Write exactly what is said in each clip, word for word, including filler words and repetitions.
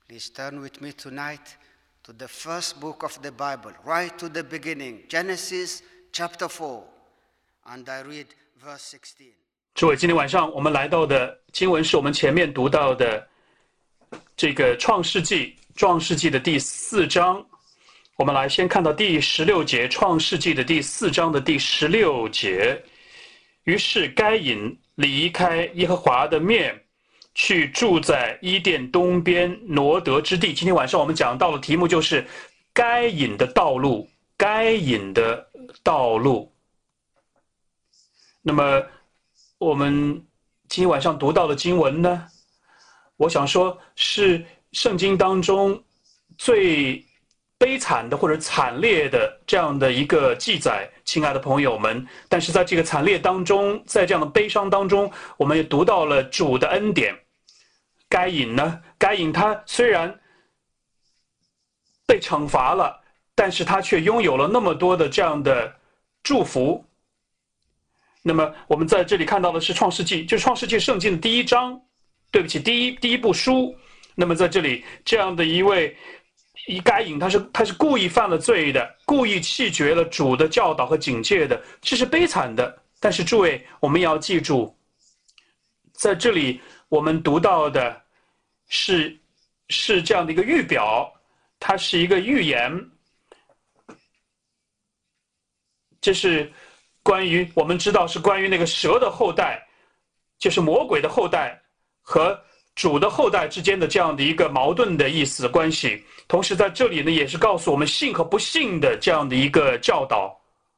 Please turn with me tonight to the first book of the Bible, right to the beginning, Genesis chapter four, and I read verse sixteen. 诸位，今天晚上我们来到的经文是我们前面读到的这个创世纪，创世纪的第四章。我们来先看到第十六节，创世纪的第四章的第十六节。于是该隐离开耶和华的面，去住在伊甸东边挪得之地。今天晚上我们讲到的题目就是该隐的道路，该隐的道路。那么我们今天晚上读到的经文呢，我想说是圣经当中最悲惨的或者惨烈的这样的一个记载，亲爱的朋友们。但是在这个惨烈当中，在这样的悲伤当中，我们也读到了主的恩典。该隐呢？该隐他虽然被惩罚了，但是他却拥有了那么多的这样的祝福。那么我们在这里看到的是创世纪，就是创世纪圣经的第一章，对不起，第一第一部书。那么在这里这样的一位该隐，他是他是故意犯了罪的，故意弃绝了主的教导和警戒的，这是悲惨的。但是诸位，我们也要记住，在这里我们读到的是是这样的一个预表，它是一个预言。这是关于我们知道是关于那个蛇的后代，就是魔鬼的后代和主的后代之间的这样的一个矛盾的意思关系。同时在这里呢，也是告诉我们信和不信的这样的一个教导，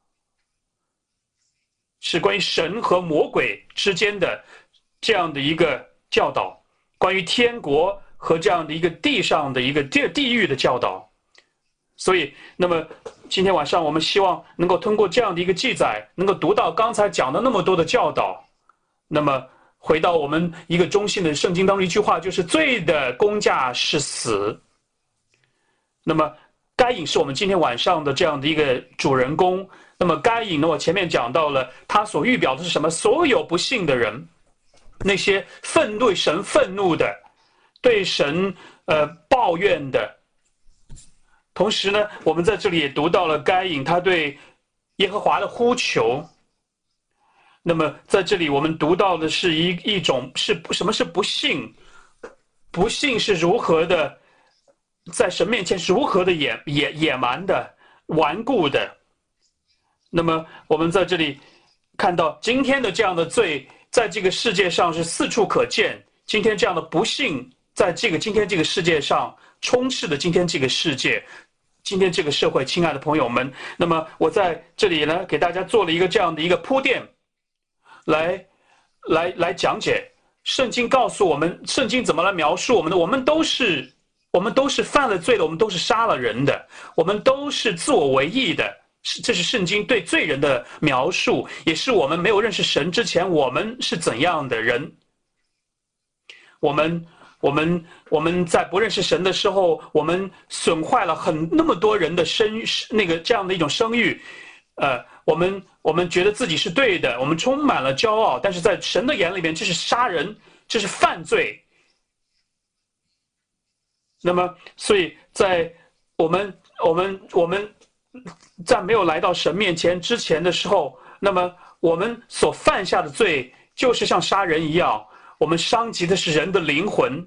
是关于神和魔鬼之间的这样的一个教导，关于天国和这样的一个地上的一个地地狱的教导。所以那么今天晚上我们希望能够通过这样的一个记载，能够读到刚才讲的那么多的教导。那么回到我们一个中性的圣经当中一句话，就是罪的工价是死。那么该隐是我们今天晚上的这样的一个主人公。那么该隐呢，我前面讲到了他所预表的是什么？所有不信的人，那些愤对神愤怒的，对神呃抱怨的。同时呢，我们在这里也读到了该隐他对耶和华的呼求。那么在这里我们读到的是一一种是什么是不信？不信是如何的在神面前是如何的野野野蛮的、顽固的。那么我们在这里看到今天的这样的罪，在这个世界上是四处可见。今天这样的不幸，在这个今天这个世界上充斥的今天这个世界，今天这个社会，亲爱的朋友们。那么我在这里呢，给大家做了一个这样的一个铺垫，来来来讲解圣经告诉我们，圣经怎么来描述我们的？我们都是我们都是犯了罪的，我们都是杀了人的，我们都是自我为义的。这是圣经对罪人的描述，也是我们没有认识神之前我们是怎样的人。我们我们我们在不认识神的时候，我们损坏了很那么多人的声誉，那个这样的一种声誉。呃，我们我们觉得自己是对的，我们充满了骄傲，但是在神的眼里面，这是杀人，这是犯罪。那么，所以在我们我们我们在没有来到神面前之前的时候，那么我们所犯下的罪就是像杀人一样，我们伤及的是人的灵魂。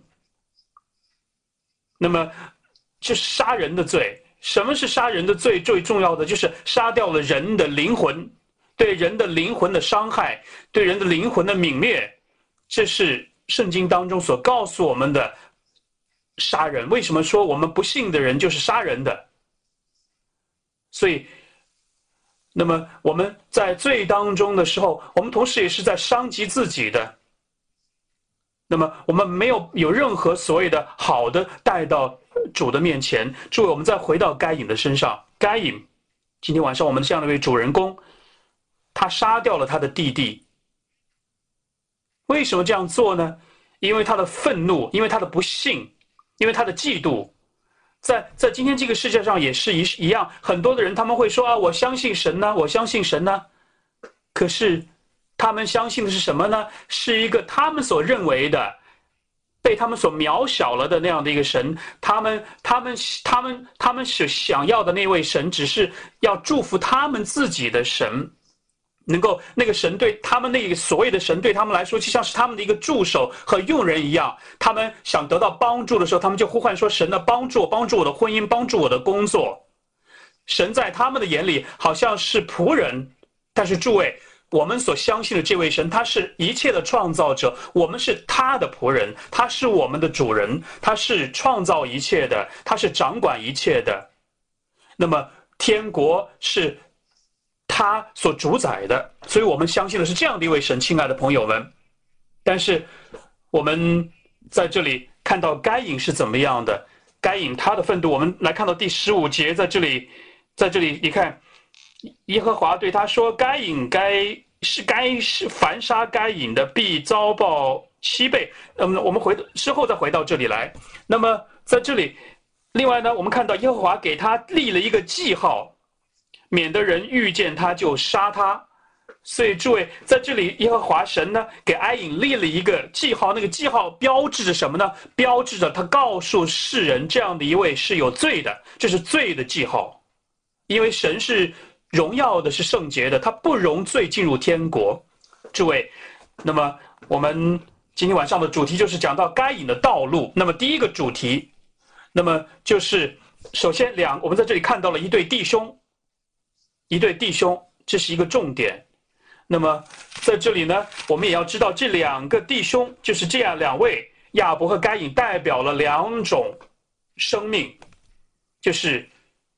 那么这是杀人的罪。什么是杀人的罪？最重要的就是杀掉了人的灵魂，对人的灵魂的伤害，对人的灵魂的泯灭，这是圣经当中所告诉我们的杀人。为什么说我们不信的人就是杀人的？所以那么我们在罪当中的时候，我们同时也是在伤及自己的。那么我们没有有任何所谓的好的带到主的面前。诸位，我们再回到该隐的身上。该隐今天晚上我们这样的一位主人公，他杀掉了他的弟弟。为什么这样做呢？因为他的愤怒，因为他的不幸，因为他的嫉妒。在在今天这个世界上也是一一样，很多的人他们会说啊，我相信神呢，我相信神呢。可是他们相信的是什么呢？是一个他们所认为的被他们所渺小了的那样的一个神，他们他们他们他们是想要的那位神，只是要祝福他们自己的神。能够那个神对他们那个所谓的神对他们来说，就像是他们的一个助手和用人一样。他们想得到帮助的时候，他们就呼唤说：“神的帮助，帮助我的婚姻，帮助我的工作。”神在他们的眼里好像是仆人，但是诸位，我们所相信的这位神，他是一切的创造者，我们是他的仆人，他是我们的主人，他是创造一切的，他是掌管一切的。那么天国是他所主宰的，所以我们相信的是这样的一位神，亲爱的朋友们。但是我们在这里看到该隐是怎么样的，该隐他的愤怒，我们来看到第十五节，在这里，在这里你看，耶和华对他说：“该隐该是该是凡杀该隐的，必遭报七倍。”嗯，我们回之后再回到这里来。那么在这里，另外呢，我们看到耶和华给他立了一个记号，免得人遇见他就杀他。所以诸位，在这里耶和华神呢给该隐立了一个记号，那个记号标志着什么呢？标志着他告诉世人，这样的一位是有罪的，这是罪的记号。因为神是荣耀的，是圣洁的，他不容罪进入天国。诸位，那么我们今天晚上的主题就是讲到该隐的道路。那么第一个主题，那么就是首先两，我们在这里看到了一对弟兄，一对弟兄，这是一个重点。那么在这里呢，我们也要知道这两个弟兄就是这样两位，亚伯和该隐代表了两种生命，就是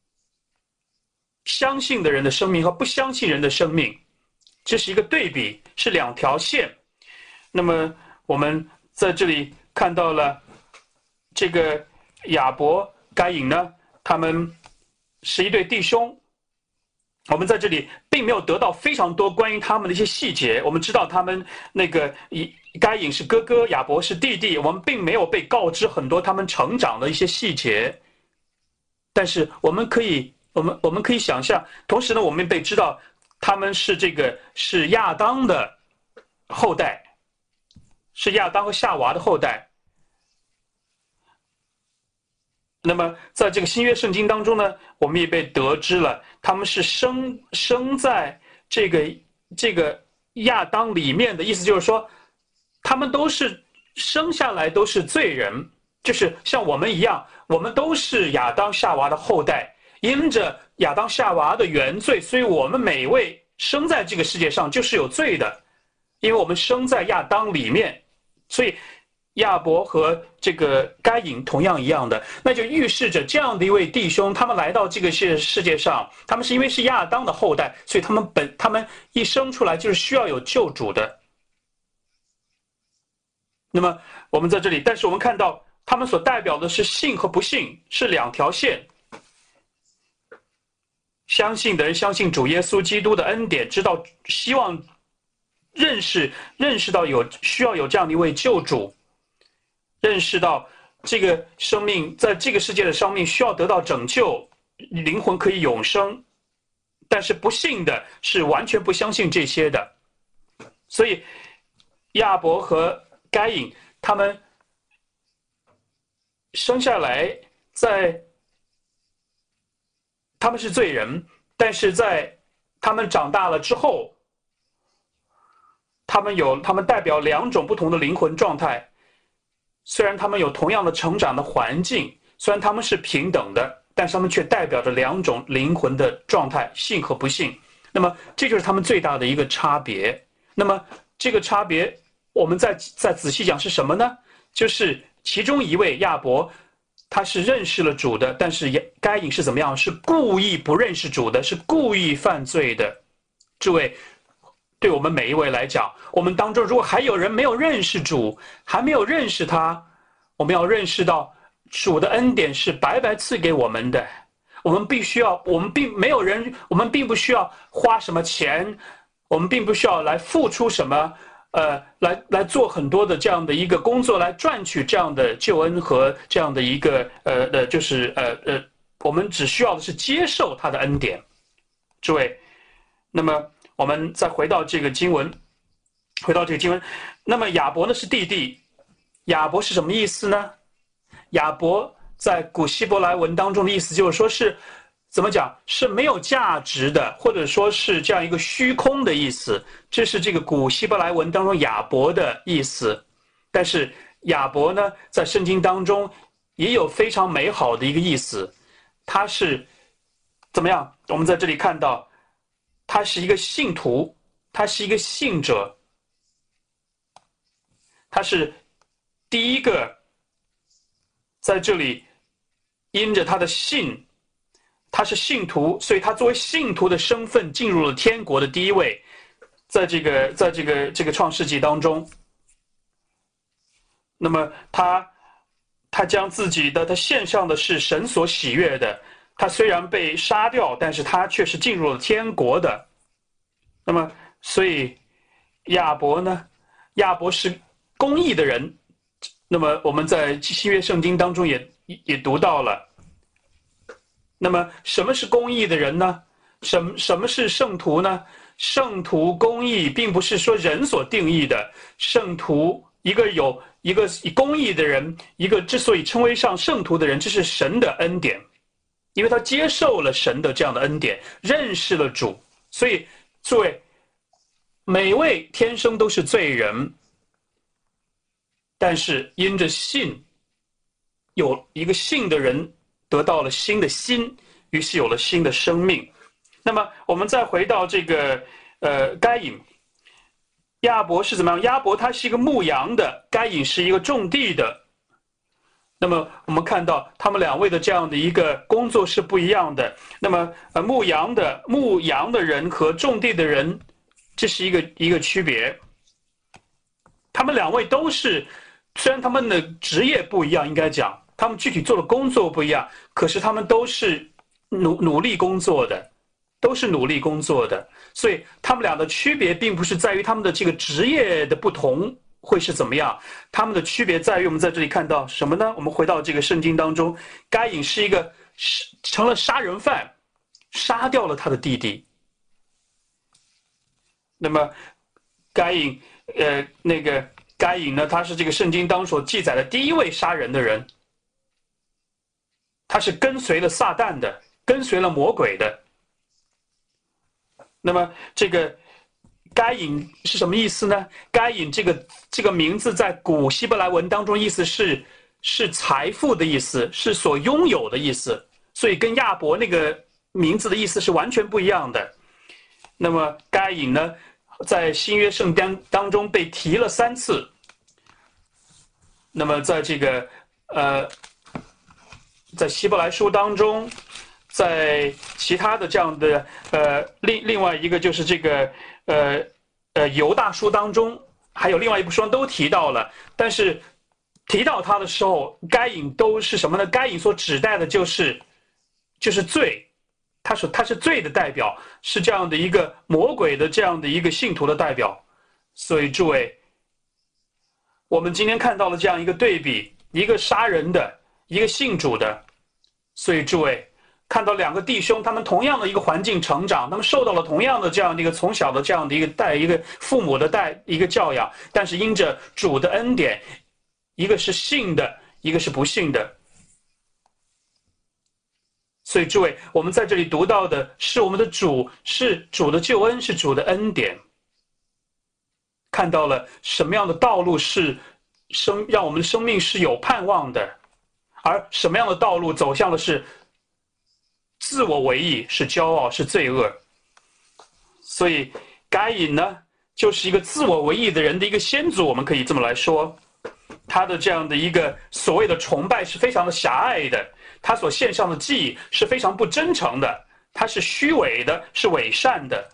相信的人的生命和不相信人的生命，这是一个对比，是两条线。那么我们在这里看到了这个亚伯、该隐呢，他们是一对弟兄。我们在这里并没有得到非常多关于他们的一些细节，我们知道他们那个该隐是哥哥，亚伯是弟弟，我们并没有被告知很多他们成长的一些细节。但是我们可以，我们我们可以想象，同时呢，我们被知道他们是这个是亚当的后代，是亚当和夏娃的后代。那么在这个新约圣经当中呢，我们也被得知了他们是生生在这个这个亚当里面的，意思就是说他们都是生下来都是罪人，就是像我们一样，我们都是亚当夏娃的后代，因着亚当夏娃的原罪，所以我们每一位生在这个世界上就是有罪的，因为我们生在亚当里面。所以亚伯和这个该隐同样一样的，那就预示着这样的一位弟兄，他们来到这个世世界上，他们是因为是亚当的后代，所以他们本他们一生出来就是需要有救主的。那么我们在这里，但是我们看到他们所代表的是信和不信，是两条线。相信的人相信主耶稣基督的恩典，知道希望认识认识到有需要有这样的一位救主。认识到这个生命在这个世界的生命需要得到拯救，灵魂可以永生，但是不信的是完全不相信这些的。所以亚伯和该隐他们生下来，在他们是罪人，但是在他们长大了之后，他们有他们代表两种不同的灵魂状态。虽然他们有同样的成长的环境，虽然他们是平等的，但是他们却代表着两种灵魂的状态，信和不信。那么这就是他们最大的一个差别。那么这个差别我们再再仔细讲是什么呢？就是其中一位亚伯，他是认识了主的，但是该隐是怎么样？是故意不认识主的，是故意犯罪的。诸位，对我们每一位来讲，我们当中如果还有人没有认识主，还没有认识他，我们要认识到主的恩典是白白赐给我们的。我们必须要，我们并没有人，我们并不需要花什么钱，我们并不需要来付出什么，呃，来来做很多的这样的一个工作来赚取这样的救恩和这样的一个呃呃，就是呃呃，我们只需要的是接受他的恩典。诸位，那么我们再回到这个经文，回到这个经文，那么亚伯呢是弟弟， 亚伯是什么意思呢？亚伯在古希伯来文当中的意思就是说是怎么讲，是没有价值的，或者说是这样一个虚空的意思。这是这个古希伯来文当中亚伯的意思。但是亚伯呢，在圣经当中也有非常美好的一个意思，他是怎么样？我们在这里看到，他是一个信徒，他是一个信者，他是第一个在这里因着他的信，他是信徒，所以他作为信徒的身份进入了天国的第一位。在这个在这个这个创世纪当中，那么他他将自己的他献上的是神所喜悦的。他虽然被杀掉，但是他却是进入了天国的。那么，所以亚伯呢？亚伯是公义的人。那么我们在新约圣经当中也也读到了。那么什么是公义的人呢？什什么是圣徒呢？圣徒公义并不是说人所定义的。圣徒一个有一个公义的人，一个之所以称为上圣徒的人，这是神的恩典。因为他接受了神的这样的恩典，认识了主，所以诸位，每位天生都是罪人，但是因着信，有一个信的人得到了新的心，于是有了新的生命。那么我们再回到这个呃该隐，亚伯是怎么样？亚伯他是一个牧羊的，该隐是一个种地的。那么我们看到他们两位的这样的一个工作是不一样的。那么呃，牧羊的牧羊的人和种地的人，这是一个一个区别。他们两位都是，虽然他们的职业不一样，应该讲他们具体做的工作不一样，可是他们都是努努力工作的，都是努力工作的。所以他们俩的区别并不是在于他们的这个职业的不同会是怎么样，他们的区别在于我们在这里看到什么呢？我们回到这个圣经当中，该隐是一个成了杀人犯，杀掉了他的弟弟。那么该隐呃那个该隐呢，他是这个圣经当中所记载的第一位杀人的人，他是跟随了撒旦的，跟随了魔鬼的。那么这个该隐是什么意思呢？该隐这个这个名字在古希伯来文当中意思是是财富的意思，是所拥有的意思，所以跟亚伯那个名字的意思是完全不一样的。那么该隐呢，在新约圣经当中被提了三次。那么在这个呃，在希伯来书当中，在其他的这样的呃另另外一个就是这个。呃呃，犹大书当中还有另外一部书都提到了，但是提到他的时候，该隐都是什么呢？该隐所指代的就是就是罪，他说他是罪的代表，是这样的一个魔鬼的这样的一个信徒的代表。所以诸位，我们今天看到了这样一个对比，一个杀人的，一个信主的。所以诸位，看到两个弟兄，他们同样的一个环境成长，他们受到了同样的这样的一个从小的这样的一个带一个父母的带一个教养，但是因着主的恩典，一个是信的，一个是不信的。所以诸位，我们在这里读到的是我们的主，是主的救恩，是主的恩典。看到了什么样的道路是生让我们的生命是有盼望的，而什么样的道路走向的是自我为义，是骄傲，是罪恶。所以该隐呢，就是一个自我为义的人的一个先祖，我们可以这么来说。他的这样的一个所谓的崇拜是非常的狭隘的，他所献上的祭是非常不真诚的，他是虚伪的，是伪善的。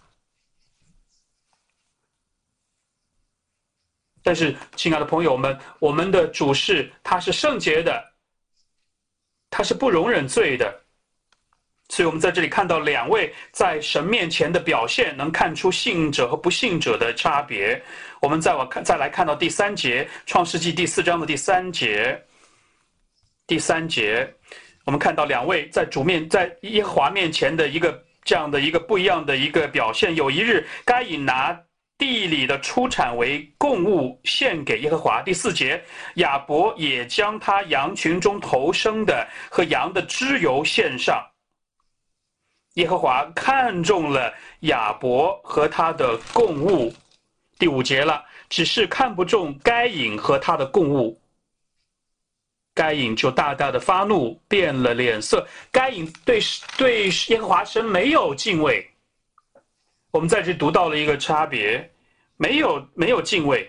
但是亲爱的朋友们，我们的主是他是圣洁的，他是不容忍罪的。所以我们在这里看到两位在神面前的表现，能看出信者和不信者的差别。我们再往看，再来看到第三节，创世纪第四章的第三节。第三节，我们看到两位在主面，在耶和华面前的一个这样的一个不一样的一个表现。有一日，该隐拿地里的出产为供物献给耶和华。第四节，亚伯也将他羊群中头生的和羊的脂油献上。耶和华看中了亚伯和他的供物。第五节了，只是看不中该隐和他的供物。该隐就大大的发怒，变了脸色。该隐对对耶和华神没有敬畏。我们在这里读到了一个差别，没有没有敬畏。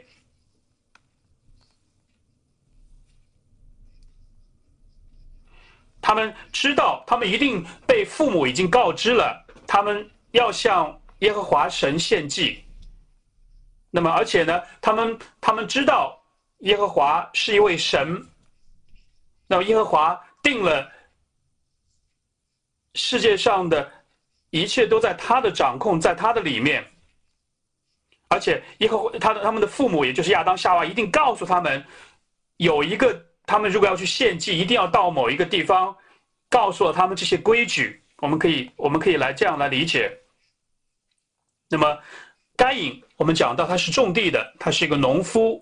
他们知道，他们一定被父母已经告知了，他们要向耶和华神献祭。那么，而且呢，他们他们知道耶和华是一位神。那么耶和华定了世界上的一切都在他的掌控，在他的里面。而且耶和华他的他们的父母，也就是亚当夏娃，一定告诉他们，有一个他们如果要去献祭，一定要到某一个地方，告诉了他们这些规矩。我们可以我们可以来这样来理解。那么该隐，我们讲到他是种地的，他是一个农夫。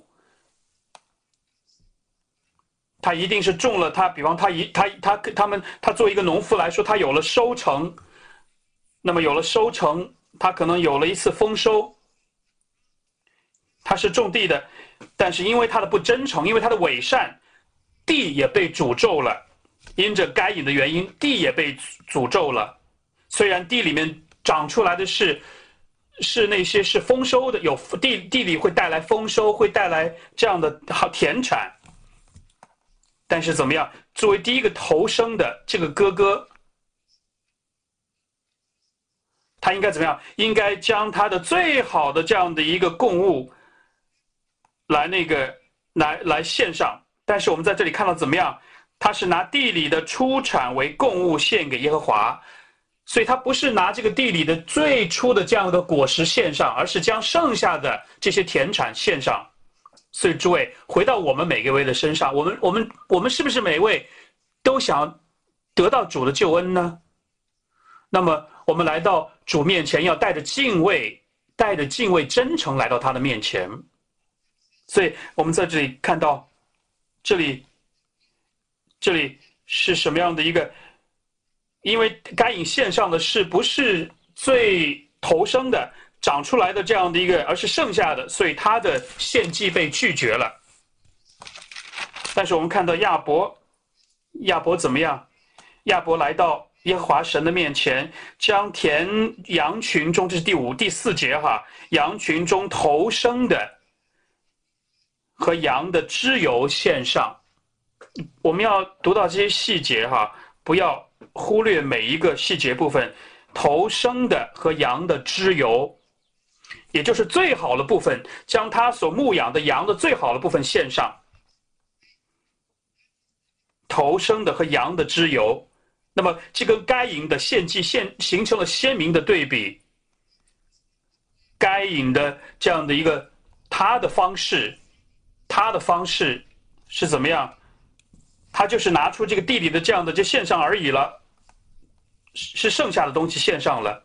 他一定是种了他，比方他一他他他们他作为一个农夫来说，他有了收成，那么有了收成，他可能有了一次丰收。他是种地的，但是因为他的不真诚，因为他的伪善，地也被诅咒了。因着该隐的原因，地也被诅咒了。虽然地里面长出来的是是那些是丰收的，有地地里会带来丰收，会带来这样的好田产。但是怎么样？作为第一个投生的这个哥哥，他应该怎么样？应该将他的最好的这样的一个供物来那个来来献上。但是我们在这里看到怎么样？他是拿地里的出产为供物献给耶和华，所以他不是拿这个地里的最初的这样的果实献上，而是将剩下的这些田产献上。所以诸位，回到我们每个位的身上，我们我们我们是不是每位都想得到主的救恩呢？那么我们来到主面前，要带着敬畏，带着敬畏真诚来到他的面前。所以我们在这里看到，这里这里是什么样的一个？因为该隐献上的是不是最头生的？长出来的这样的一个，而是剩下的，所以他的献祭被拒绝了。但是我们看到亚伯，亚伯怎么样？亚伯来到耶和华神的面前，将田羊群中，这是第五、第四节哈，羊群中头生的和羊的脂油献上。我们要读到这些细节哈，不要忽略每一个细节部分。头生的和羊的脂油，也就是最好的部分，将他所牧养的羊的最好的部分献上。头生的和羊的脂油，那么这跟该隐的献祭现形成了鲜明的对比。该隐的这样的一个他的方式，他的方式是怎么样？他就是拿出这个地里的这样的就献上而已了，是剩下的东西献上了。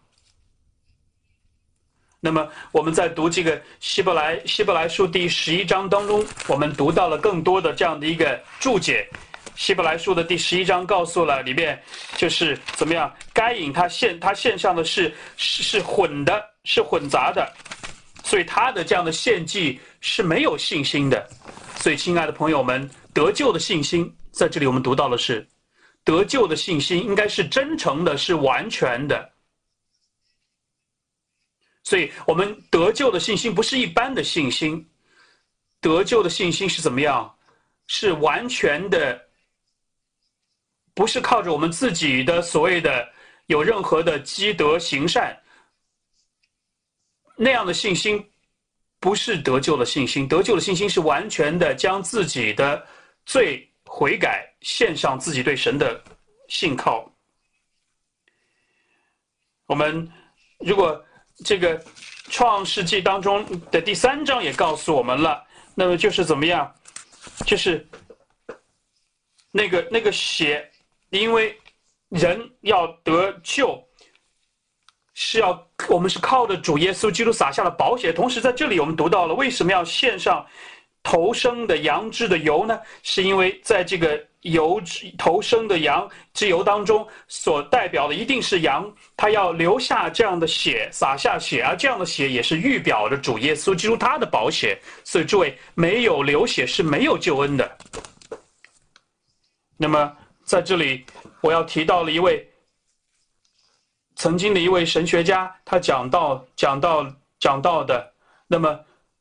那么我们在读这个希伯来希伯来书第十一章当中，我们读到了更多的这样的一个注解。希伯来书的第十一章告诉了里面就是怎么样，该隐他献他献上的是是是混的，是混杂的，所以他的这样的献祭是没有信心的。所以亲爱的朋友们，得救的信心在这里我们读到的是，得救的信心应该是真诚的，是完全的。所以我们得救的信心不是一般的信心，得救的信心是怎么样？是完全的，不是靠着我们自己的所谓的有任何的积德行善，那样的信心不是得救的信心。得救的信心是完全的将自己的罪悔改，献上自己对神的信靠。我们如果这个创世纪当中的第三章也告诉我们了，那么就是怎么样？就是那个那个血，因为人要得救， 是要我们是靠着主耶稣基督洒下了宝血。同时在这里我们读到了为什么要献上头生的羊脂的油呢？是因为在这个油脂头生的羊之油当中所代表的一定是羊，它要留下这样的血，洒下血，而这样的血也是预表着主耶稣基督他的宝血。所以诸位，没有流血是没有救恩的。那么在这里我要提到了一位曾经的一位神学家，他讲到讲到讲到的，那么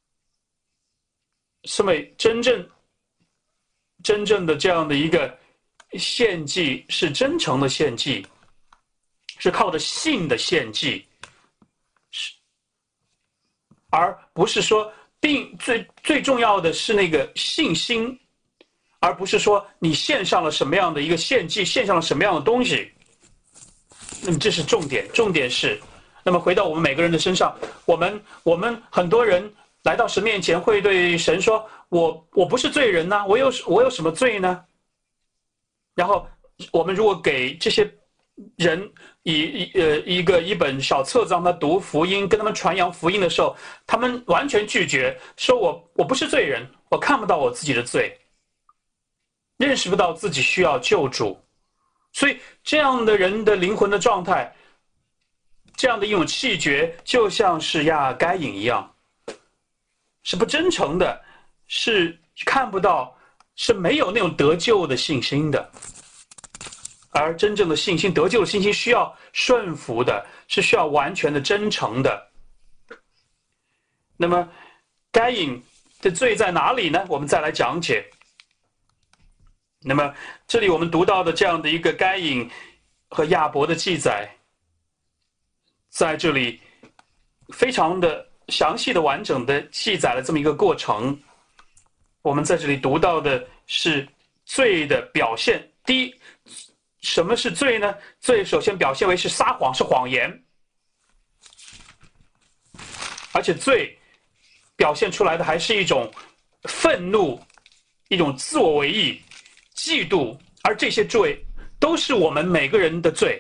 是为真正真正的这样的一个献祭是真诚的献祭，是靠着信的献祭，是而不是说并最最重要的是那个信心，而不是说你献上了什么样的一个献祭，献上了什么样的东西。那么这是重点，重点是，那么回到我们每个人的身上，我们我们很多人来到神面前，会对神说：“我我不是罪人呢、啊，我有我有什么罪呢？”然后我们如果给这些人以呃一个一本小册子让他读福音，跟他们传扬福音的时候，他们完全拒绝，说我我不是罪人，我看不到我自己的罪，认识不到自己需要救主。所以这样的人的灵魂的状态，这样的一种气绝，就像是亚该隐一样，是不真诚的，是看不到，是没有那种得救的信心的。而真正的信心，得救的信心需要顺服的，是需要完全的真诚的。那么该隐的罪在哪里呢？我们再来讲解。那么这里我们读到的这样的一个该隐和亚伯的记载，在这里非常的详细的完整的记载了这么一个过程。我们在这里读到的是罪的表现。第一，什么是罪呢？罪首先表现为是撒谎，是谎言，而且罪表现出来的还是一种愤怒，一种自我为意，嫉妒，而这些罪都是我们每个人的罪，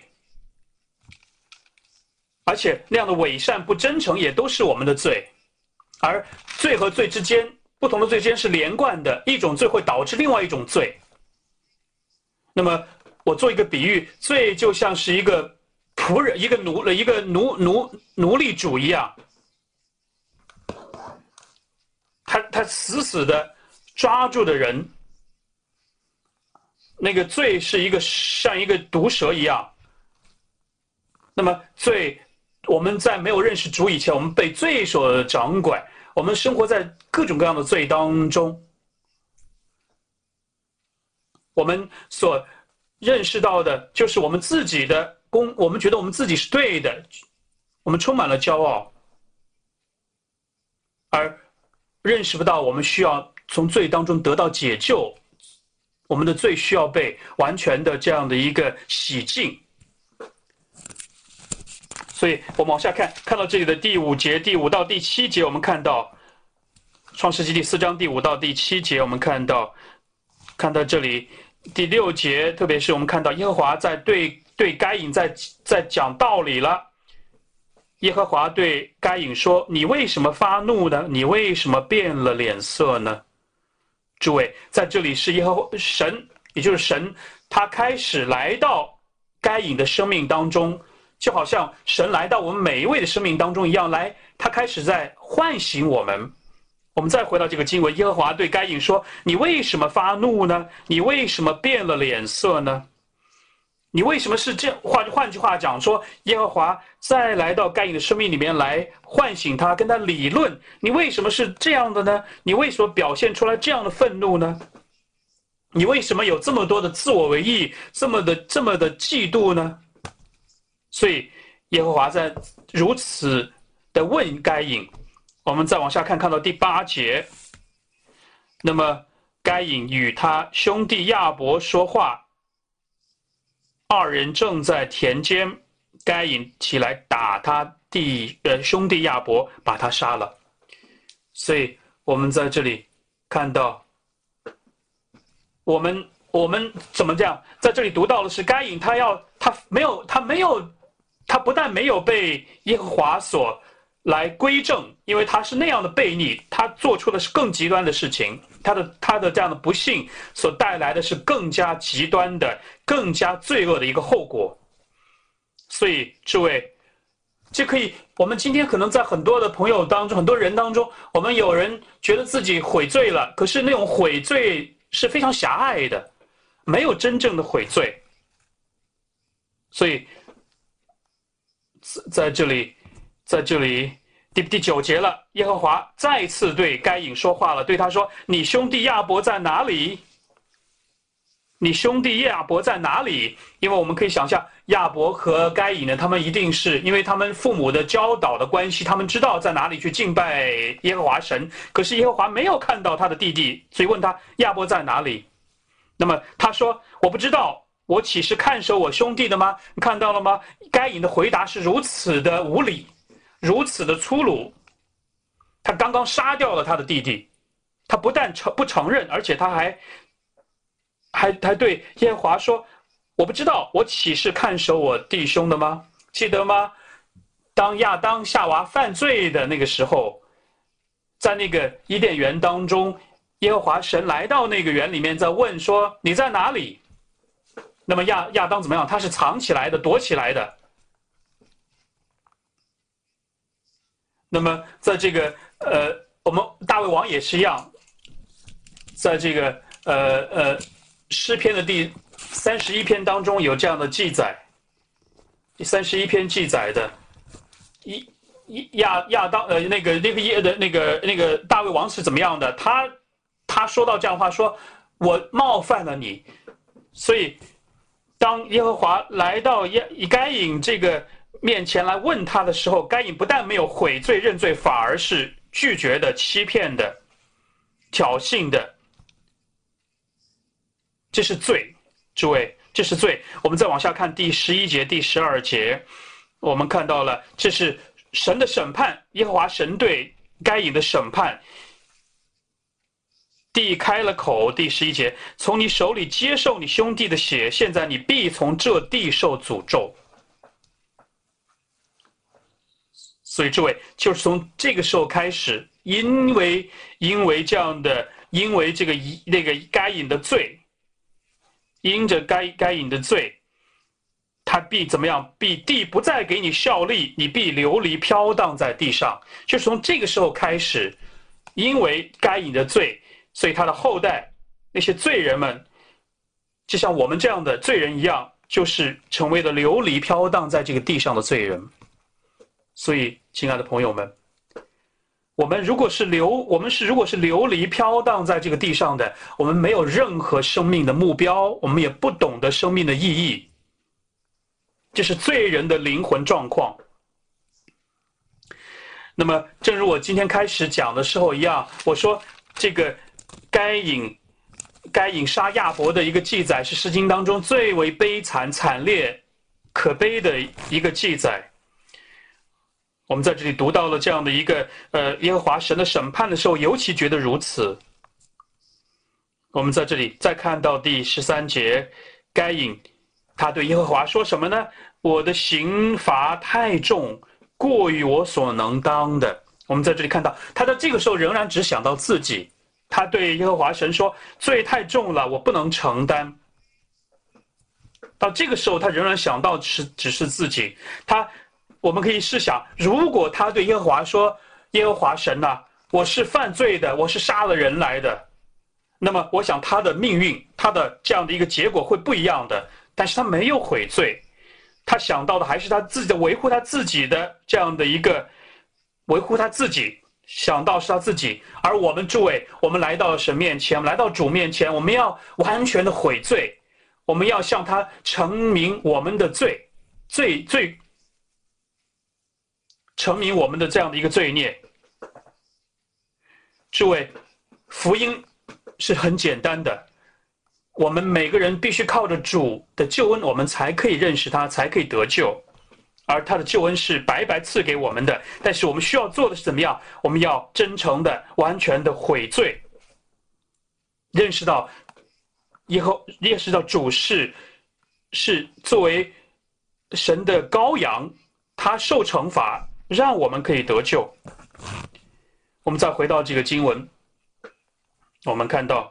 而且那样的伪善不真诚也都是我们的罪。而罪和罪之间，不同的罪之间是连贯的，一种罪会导致另外一种罪。那么我做一个比喻，罪就像是一个仆人，一个奴一个奴奴奴隶主一样，他他死死的抓住的人，那个罪是一个像一个毒蛇一样。那么罪，我们在没有认识主以前，我们被罪所掌管，我们生活在各种各样的罪当中。我们所认识到的就是我们自己的公，我们觉得我们自己是对的，我们充满了骄傲，而认识不到我们需要从罪当中得到解救，我们的罪需要被完全的这样的一个洗净。所以我们往下看，看到这里的第五节，第五到第七节，我们看到创世纪第四章第五到第七节，我们看到看到这里第六节，特别是我们看到耶和华在对对该隐在在讲道理了。耶和华对该隐说：“你为什么发怒呢？你为什么变了脸色呢？”诸位，在这里是耶和华神，也就是神，他开始来到该隐的生命当中，就好像神来到我们每一位的生命当中一样，来，他开始在唤醒我们。我们再回到这个经文，耶和华对该隐说：“你为什么发怒呢？你为什么变了脸色呢？”你为什么是这样？换换句话讲说，耶和华再来到该隐的生命里面来唤醒他，跟他理论，你为什么是这样的呢？你为什么表现出来这样的愤怒呢？你为什么有这么多的自我为意，这么的这么的嫉妒呢？所以耶和华在如此的问该隐。我们再往下看，看到第八节，那么该隐与他兄弟亚伯说话，二人正在田间，该隐起来打他弟呃兄弟亚伯，把他杀了。所以我们在这里看到，我们我们怎么这样？在这里读到的是该隐，他要他没有他没有他他不但没有被耶和华所来归正，因为他是那样的悖逆，他做出的是更极端的事情，他的他的这样的不幸所带来的是更加极端的、更加罪恶的一个后果。所以，诸位，这可以，我们今天可能在很多的朋友当中、很多人当中，我们有人觉得自己悔罪了，可是那种悔罪是非常狭隘的，没有真正的悔罪。所以，在这里。在这里第第九节了，耶和华再次对该隐说话了，对他说：“你兄弟亚伯在哪里？你兄弟亚伯在哪里？”因为我们可以想象，亚伯和该隐呢，他们一定是因为他们父母的教导的关系，他们知道在哪里去敬拜耶和华神。可是耶和华没有看到他的弟弟，所以问他亚伯在哪里？那么他说：“我不知道。”我岂是看守我兄弟的吗？你看到了吗？该隐的回答是如此的无理，如此的粗鲁。他刚刚杀掉了他的弟弟，他不但承不承认，而且他还还还对耶和华说：“我不知道，我岂是看守我弟兄的吗？”记得吗？当亚当夏娃犯罪的那个时候，在那个伊甸园当中，耶和华神来到那个园里面，在问说：“你在哪里？”那么亚亚当怎么样？他是藏起来的，躲起来的。那么在这个呃，我们大卫王也是一样，在这个呃呃诗篇的第三十一篇当中有这样的记载，第三十一篇记载的，一亚亚当呃那个那个耶的那个那个大卫王是怎么样的？他他说到这样的话，说我冒犯了你，所以。当耶和华来到耶该隐这个面前来问他的时候，该隐不但没有悔罪认罪，反而是拒绝的、欺骗的、挑衅的，这是罪，诸位，这是罪。我们再往下看第十一节、第十二节，我们看到了这是神的审判，耶和华神对该隐的审判。地开了口，第十一节，从你手里接受你兄弟的血，现在你必从这地受诅咒。所以这位就是从这个时候开始，因为因为这样的，因为这个那个该隐的罪，因着该该隐的罪，他必怎么样？必地不再给你效力，你必流离飘荡在地上。就是从这个时候开始，因为该隐的罪。所以他的后代那些罪人们，就像我们这样的罪人一样，就是成为了流离飘荡在这个地上的罪人。所以，亲爱的朋友们，我们如果是流，我们是如果是流离飘荡在这个地上的，我们没有任何生命的目标，我们也不懂得生命的意义，这是罪人的灵魂状况。那么，正如我今天开始讲的时候一样，我说这个。该隐，该隐杀亚伯的一个记载是诗经当中最为悲惨、惨烈、可悲的一个记载。我们在这里读到了这样的一个呃耶和华神的审判的时候，尤其觉得如此。我们在这里再看到第十三节，该隐他对耶和华说什么呢？我的刑罚太重，过于我所能当的。我们在这里看到，他在这个时候仍然只想到自己。他对耶和华神说：“罪太重了，我不能承担。”到这个时候，他仍然想到只只是自己。他，我们可以试想，如果他对耶和华说：“耶和华神呐、啊，我是犯罪的，我是杀了人来的。”那么，我想他的命运，他的这样的一个结果会不一样的。但是他没有悔罪，他想到的还是他自己的维护他自己的这样的一个维护他自己。想到是他自己，而我们诸位，我们来到神面前，我们来到主面前，我们要完全的悔罪，我们要向他承明我们的罪，罪罪，承明我们的这样的一个罪孽。诸位，福音是很简单的，我们每个人必须靠着主的救恩，我们才可以认识他，才可以得救。而他的救恩是白白赐给我们的，但是我们需要做的是怎么样？我们要真诚的、完全的悔罪，认识到以后，认识到主是是作为神的羔羊他受惩罚，让我们可以得救。我们再回到这个经文，我们看到，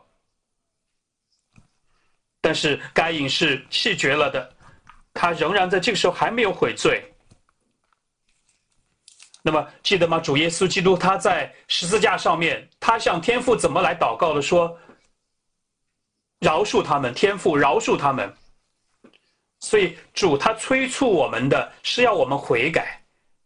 但是该隐是弃绝了的，他仍然在这个时候还没有悔罪。那么记得吗？主耶稣基督他在十字架上面，他向天父怎么来祷告的？说饶恕他们，天父饶恕他们。所以主他催促我们的是要我们悔改，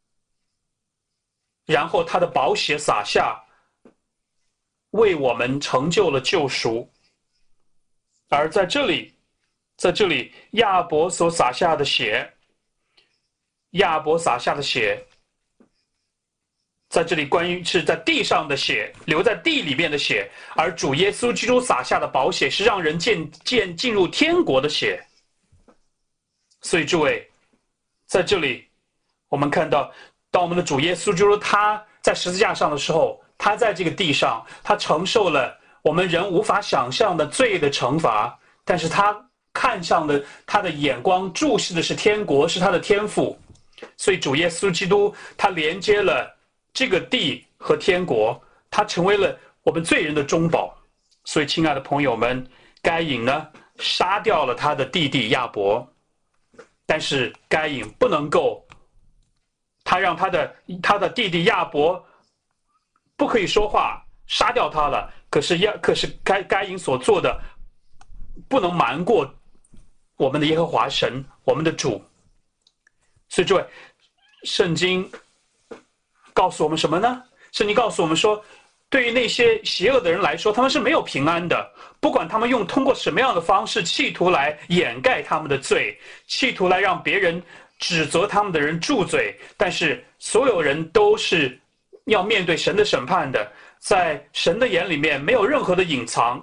然后他的宝血洒下，为我们成就了救赎。而在这里，在这里亚伯所洒下的血，亚伯洒下的血，在这里关于是在地上的血，留在地里面的血，而主耶稣基督洒下的宝血是让人见见进入天国的血。所以诸位，在这里我们看到，当我们的主耶稣基督他在十字架上的时候，他在这个地上，他承受了我们人无法想象的罪的惩罚，但是他看向的他的眼光注视的是天国，是他的天父。所以主耶稣基督他连接了这个地和天国，他成为了我们罪人的中保。所以亲爱的朋友们，该隐呢杀掉了他的弟弟亚伯，但是该隐不能够，他让他的他的弟弟亚伯不可以说话，杀掉他了。可是亚可是该该隐所做的不能瞒过我们的耶和华神，我们的主。所以诸位，圣经告诉我们什么呢？圣经告诉我们说，对于那些邪恶的人来说，他们是没有平安的。不管他们用通过什么样的方式，企图来掩盖他们的罪，企图来让别人指责他们的人住嘴，但是所有人都是要面对神的审判的。在神的眼里面，没有任何的隐藏。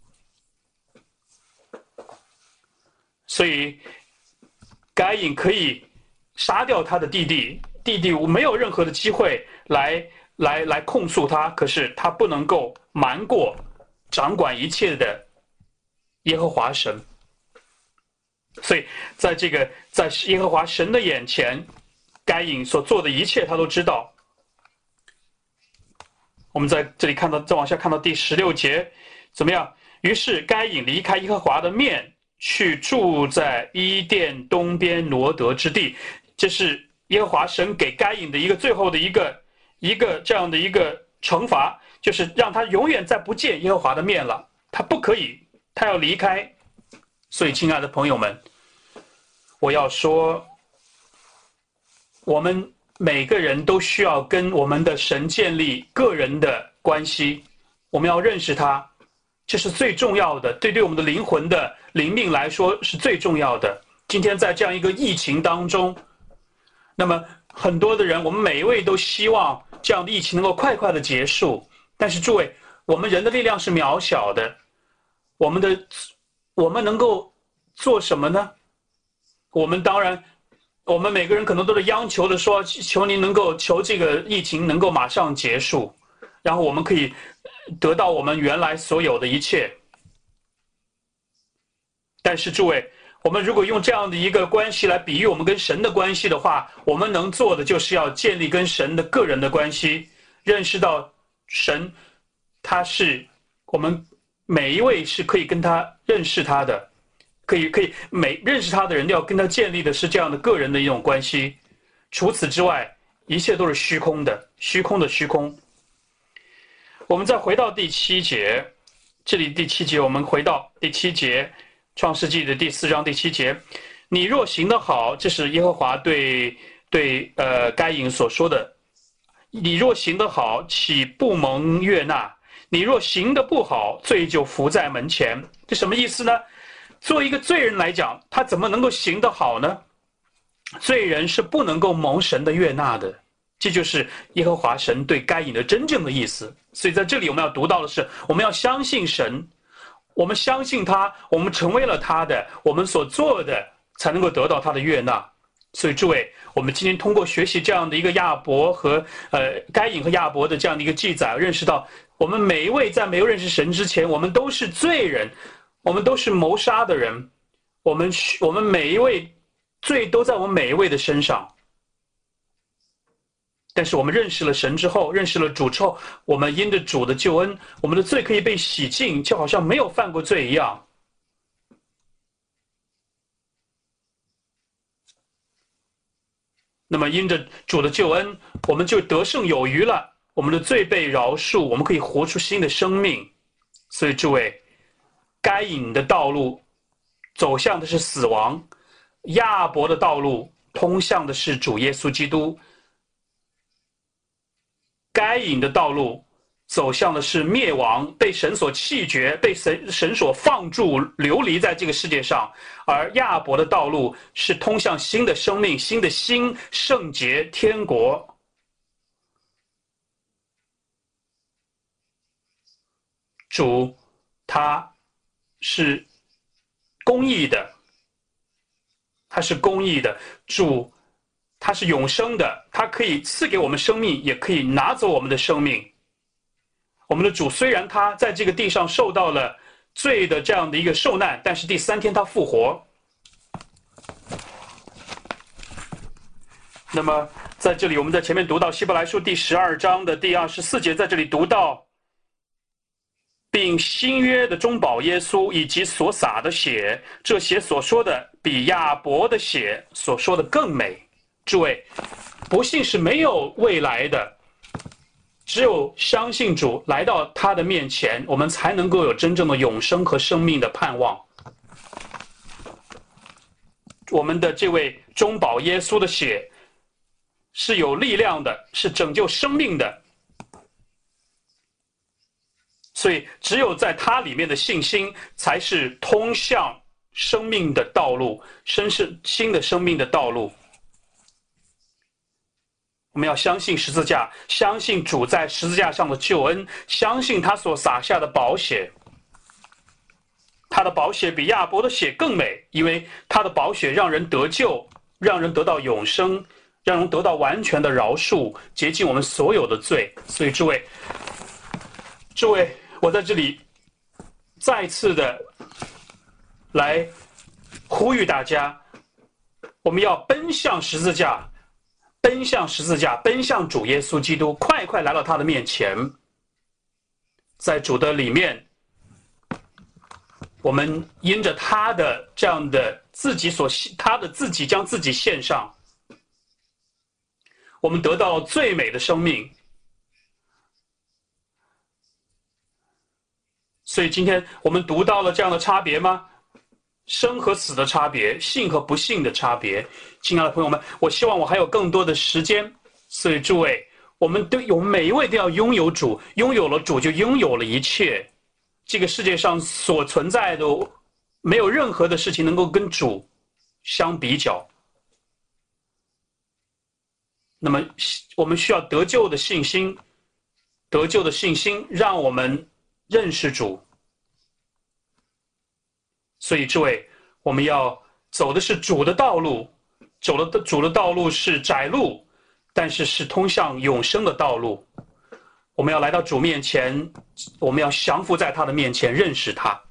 所以该隐可以杀掉他的弟弟，弟弟没有任何的机会来来来控诉他，可是他不能够瞒过掌管一切的耶和华神。所以在这个在耶和华神的眼前，该隐所做的一切他都知道。我们在这里看到，再往下看到第十六节，怎么样？于是该隐离开耶和华的面，去住在伊甸东边挪得之地。这是耶和华神给该隐的一个最后的一个一个这样的一个惩罚，就是让他永远再不见耶和华的面了，他不可以，他要离开。所以亲爱的朋友们，我要说，我们每个人都需要跟我们的神建立个人的关系，我们要认识他，这是最重要的，对对我们的灵魂的灵命来说是最重要的。今天在这样一个疫情当中，那么很多的人，我们每一位都希望这样的疫情能够快快的结束，但是诸位，我们人的力量是渺小的，我们的我们能够做什么呢？我们当然，我们每个人可能都是央求的说，求您能够求这个疫情能够马上结束，然后我们可以得到我们原来所有的一切。但是诸位，我们如果用这样的一个关系来比喻我们跟神的关系的话，我们能做的就是要建立跟神的个人的关系，认识到神他是我们每一位是可以跟他认识他的，可以可以每认识他的人要跟他建立的是这样的个人的一种关系。除此之外，一切都是虚空的，虚空的虚空。我们再回到第七节，这里第七节，我们回到第七节，创世纪的第四章第七节，你若行得好，这是耶和华对对呃该隐所说的，你若行得好，岂不蒙悦纳？你若行得不好，罪就伏在门前。这什么意思呢？作为一个罪人来讲，他怎么能够行得好呢？罪人是不能够蒙神的悦纳的，这就是耶和华神对该隐的真正的意思。所以在这里我们要读到的是，我们要相信神，我们相信他，我们成为了他的，我们所做的才能够得到他的悦纳。所以诸位，我们今天通过学习这样的一个亚伯和呃该隐和亚伯的这样的一个记载，认识到我们每一位在没有认识神之前，我们都是罪人，我们都是谋杀的人，我们我们每一位罪都在我们每一位的身上。 但是我们认识了神之后，认识了主之后，我们因着主的救恩，我们的罪可以被洗净，就好像没有犯过罪一样。那么因着主的救恩，我们就得胜有余了，我们的罪被饶恕，我们可以活出新的生命。所以诸位，该隐的道路走向的是死亡，亚伯的道路通向的是主耶稣基督。该隐的道路走向的是灭亡，被神所弃绝，被神神所放逐，流离在这个世界上。而亚伯的道路是通向新的生命，新的心，圣洁，天国。主他是公义的，他是公义的，主他是永生的，他可以赐给我们生命，也可以拿走我们的生命。我们的主虽然他在这个地上受到了罪的这样的一个受难，但是第三天他复活。那么在这里我们在前面读到希伯来书第十二章的第二十四节，在这里读到并新约的中保耶稣以及所洒的血，这血所说的比亚伯的血所说的更美。诸位，不信是没有未来的，只有相信主来到他的面前，我们才能够有真正的永生和生命的盼望。我们的这位中保耶稣的血是有力量的，是拯救生命的，所以只有在他里面的信心才是通向生命的道路，生是新的生命的道路。我们要相信十字架，相信主在十字架上的救恩，相信他所洒下的宝血。他的宝血比亚伯的血更美，因为他的宝血让人得救，让人得到永生，让人得到完全的饶恕，洁净我们所有的罪。所以诸位诸位我在这里再次的来呼吁大家，我们要奔向十字架，奔向十字架，奔向主耶稣基督，快快来到他的面前。在主的里面，我们因着他的这样的自己所他的自己将自己献上，我们得到了最美的生命。所以今天我们读到了这样的差别吗？生和死的差别，信和不信的差别。亲爱的朋友们，我希望我还有更多的时间，所以诸位，我们都我们每一位都要拥有主，拥有了主就拥有了一切。这个世界上所存在的没有任何的事情能够跟主相比较。那么我们需要得救的信心，得救的信心让我们认识主。所以诸位，我们要走的是主的道路，走的主的道路是窄路，但是是通向永生的道路。我们要来到主面前，我们要降服在他的面前，认识他。